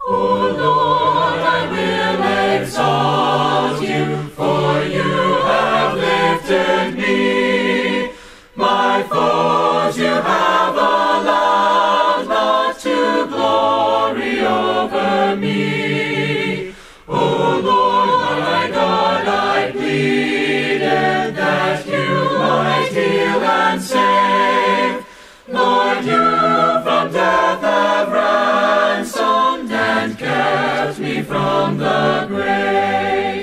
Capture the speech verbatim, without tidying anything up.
O Lord, I will exalt you, for you have lifted me. My foes you have allowed not to glory over me. O Lord, my God, I pleaded that you might heal and save. Lord, you from death have ransomed and kept me from the grave.